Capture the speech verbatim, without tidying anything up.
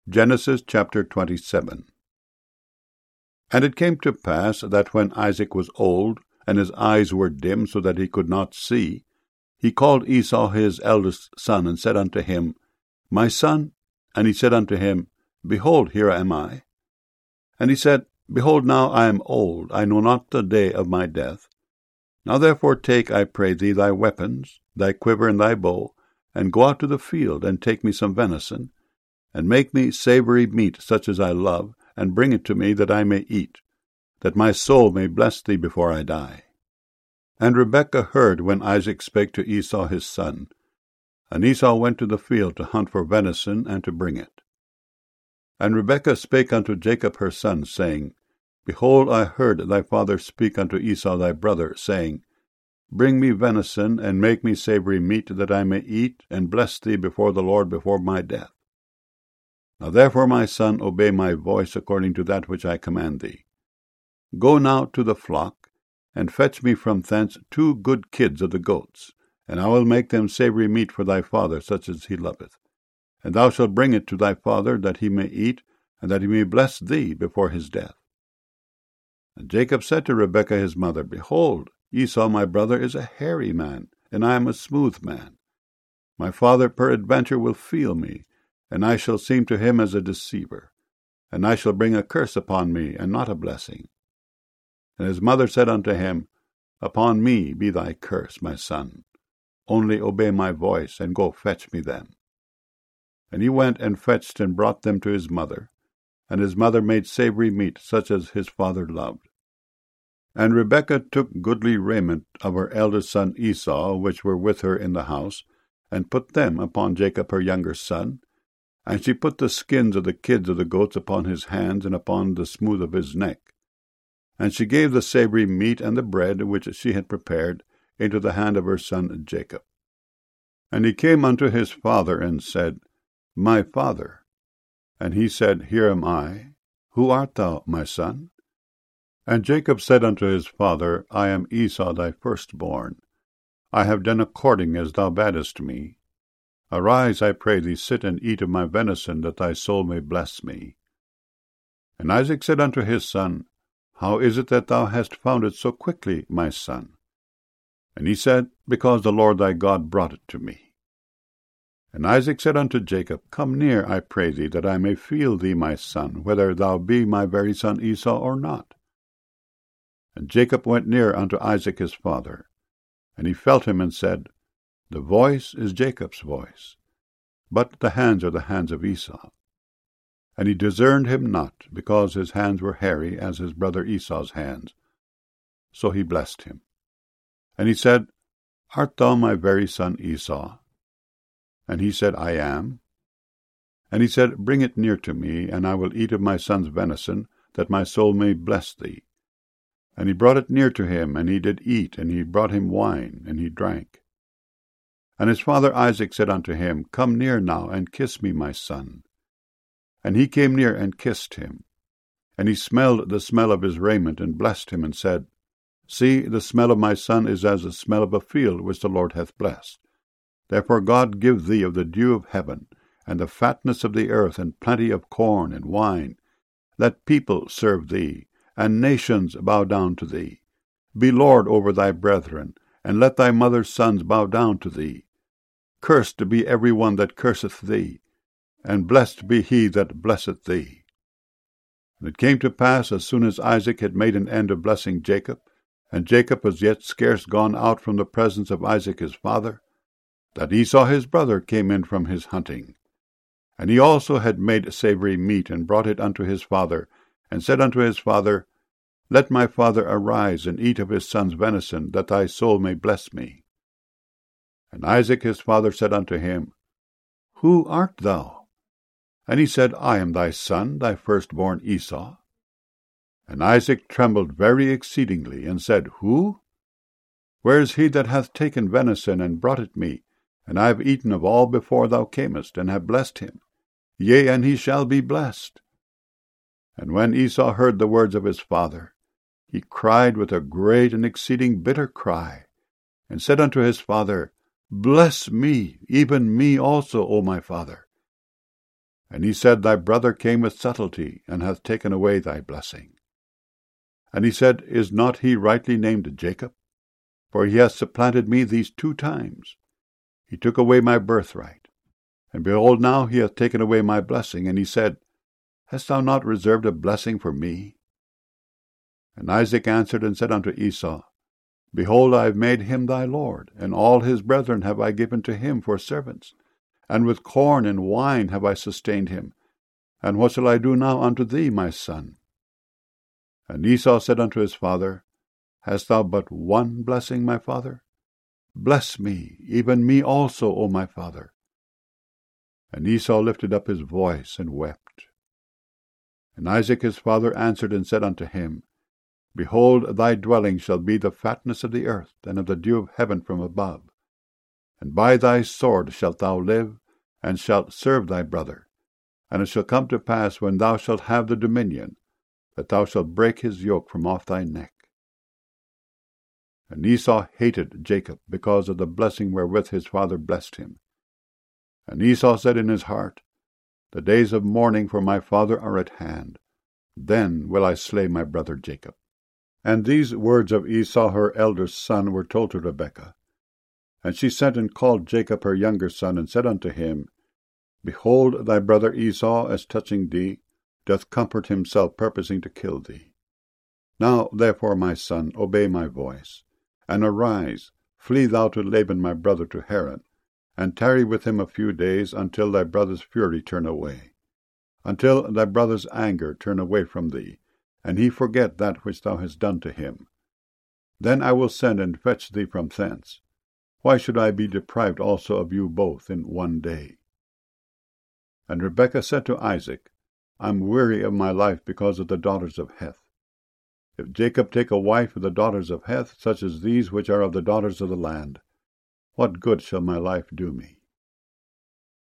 Genesis chapter twenty-seven. And it came to pass that when Isaac was old, and his eyes were dim, so that he could not see, he called Esau his eldest son, and said unto him, My son. And he said unto him, Behold, here am I. And he said, Behold, now I am old, I know not the day of my death. Now therefore take, I pray thee, thy weapons, thy quiver and thy bow, and go out to the field, and take me some venison, and make me savory meat such as I love, and bring it to me, that I may eat, that my soul may bless thee before I die. And Rebekah heard when Isaac spake to Esau his son. And Esau went to the field to hunt for venison, and to bring it. And Rebekah spake unto Jacob her son, saying, Behold, I heard thy father speak unto Esau thy brother, saying, Bring me venison, and make me savory meat, that I may eat, and bless thee before the Lord before my death. Now therefore, my son, obey my voice according to that which I command thee. Go now to the flock, and fetch me from thence two good kids of the goats, and I will make them savory meat for thy father, such as he loveth. And thou shalt bring it to thy father, that he may eat, and that he may bless thee before his death. And Jacob said to Rebekah his mother, Behold, Esau my brother is a hairy man, and I am a smooth man. My father peradventure will feel me, and I shall seem to him as a deceiver, and I shall bring a curse upon me, and not a blessing. And his mother said unto him, Upon me be thy curse, my son. Only obey my voice, and go fetch me them. And he went and fetched and brought them to his mother, and his mother made savory meat, such as his father loved. And Rebekah took goodly raiment of her eldest son Esau, which were with her in the house, and put them upon Jacob her younger son, and she put the skins of the kids of the goats upon his hands, and upon the smooth of his neck. And she gave the savory meat and the bread, which she had prepared, into the hand of her son Jacob. And he came unto his father, and said, My father. And he said, Here am I. Who art thou, my son? And Jacob said unto his father, I am Esau thy firstborn. I have done according as thou badest me. Arise, I pray thee, sit and eat of my venison, that thy soul may bless me. And Isaac said unto his son, How is it that thou hast found it so quickly, my son? And he said, Because the Lord thy God brought it to me. And Isaac said unto Jacob, Come near, I pray thee, that I may feel thee, my son, whether thou be my very son Esau or not. And Jacob went near unto Isaac his father, and he felt him, and said, The voice is Jacob's voice, but the hands are the hands of Esau. And he discerned him not, because his hands were hairy as his brother Esau's hands. So he blessed him. And he said, Art thou my very son Esau? And he said, I am. And he said, Bring it near to me, and I will eat of my son's venison, that my soul may bless thee. And he brought it near to him, and he did eat, and he brought him wine, and he drank. And his father Isaac said unto him, Come near now, and kiss me, my son. And he came near and kissed him. And he smelled the smell of his raiment, and blessed him, and said, See, the smell of my son is as the smell of a field which the Lord hath blessed. Therefore God give thee of the dew of heaven, and the fatness of the earth, and plenty of corn and wine. Let people serve thee, and nations bow down to thee. Be Lord over thy brethren, and let thy mother's sons bow down to thee. Cursed be every one that curseth thee, and blessed be he that blesseth thee. And it came to pass, as soon as Isaac had made an end of blessing Jacob, and Jacob was yet scarce gone out from the presence of Isaac his father, that Esau his brother came in from his hunting. And he also had made savory meat, and brought it unto his father, and said unto his father, Let my father arise, and eat of his son's venison, that thy soul may bless me. And Isaac his father said unto him, Who art thou? And he said, I am thy son, thy firstborn Esau. And Isaac trembled very exceedingly, and said, Who? Where is he that hath taken venison, and brought it me? And I have eaten of all before thou camest, and have blessed him. Yea, and he shall be blessed. And when Esau heard the words of his father, he cried with a great and exceeding bitter cry, and said unto his father, Bless me, even me also, O my father. And he said, Thy brother came with subtlety, and hath taken away thy blessing. And he said, Is not he rightly named Jacob? For he hath supplanted me these two times. He took away my birthright. And behold, now he hath taken away my blessing. And he said, Hast thou not reserved a blessing for me? And Isaac answered and said unto Esau, Behold, I have made him thy lord, and all his brethren have I given to him for servants, and with corn and wine have I sustained him. And what shall I do now unto thee, my son? And Esau said unto his father, Hast thou but one blessing, my father? Bless me, even me also, O my father. And Esau lifted up his voice and wept. And Isaac his father answered and said unto him, Behold, thy dwelling shall be the fatness of the earth, and of the dew of heaven from above. And by thy sword shalt thou live, and shalt serve thy brother. And it shall come to pass, when thou shalt have the dominion, that thou shalt break his yoke from off thy neck. And Esau hated Jacob, because of the blessing wherewith his father blessed him. And Esau said in his heart, The days of mourning for my father are at hand. Then will I slay my brother Jacob. And these words of Esau her elder son were told to Rebekah. And she sent and called Jacob her younger son, and said unto him, Behold, thy brother Esau, as touching thee, doth comfort himself, purposing to kill thee. Now therefore, my son, obey my voice, and arise, flee thou to Laban my brother to Haran, and tarry with him a few days, until thy brother's fury turn away, until thy brother's anger turn away from thee, and he forget that which thou hast done to him. Then I will send and fetch thee from thence. Why should I be deprived also of you both in one day? And Rebekah said to Isaac, I am weary of my life because of the daughters of Heth. If Jacob take a wife of the daughters of Heth, such as these which are of the daughters of the land, what good shall my life do me?